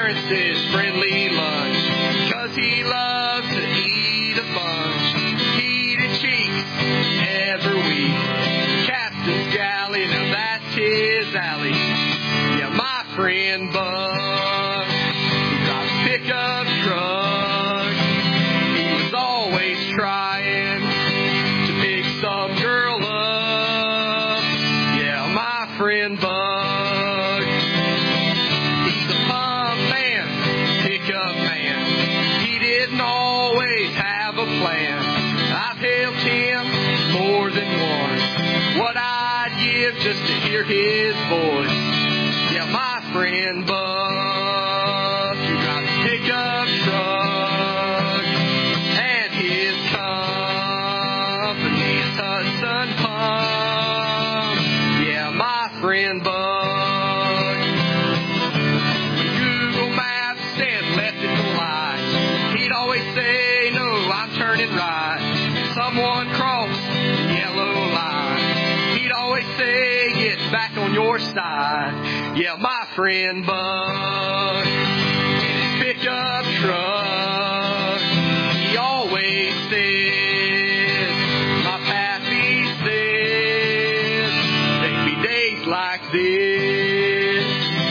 Lawrence's friendly lunch, 'cause he loves to eat a bunch. Heated cheeks every week. Captain's Galley, now that's his alley. Yeah, my friend Buck, he drives a pickup truck. He was always trying to pick some girl up. Yeah, my friend Buck, he's a pump man, pickup man. He didn't always have a plan. I've helped him more than once. What I'd give just to hear his voice. Yeah, my friend Buck, he drives a pickup truck, and his company is Hudson Pump. Yeah, my friend Buck. When Google Maps said left at the light, he'd always say, no, I'm turning right. Someone crossed the yellow line. He'd always say, get back on your side. Yeah, my friend Buck, in his pickup truck, he always said, my pappy said, there'd be days like this.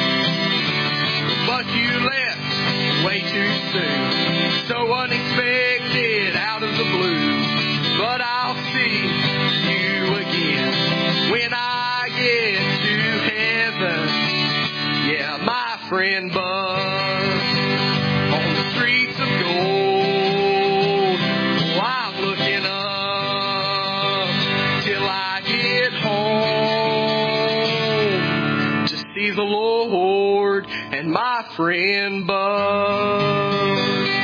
But you left way too soon, so unexpected, out of the blue. But I'll see you again when I get to heaven. Yeah, my friend Buck, on the streets of gold. Oh, I'm looking up till I get home to see the Lord and my friend Buck.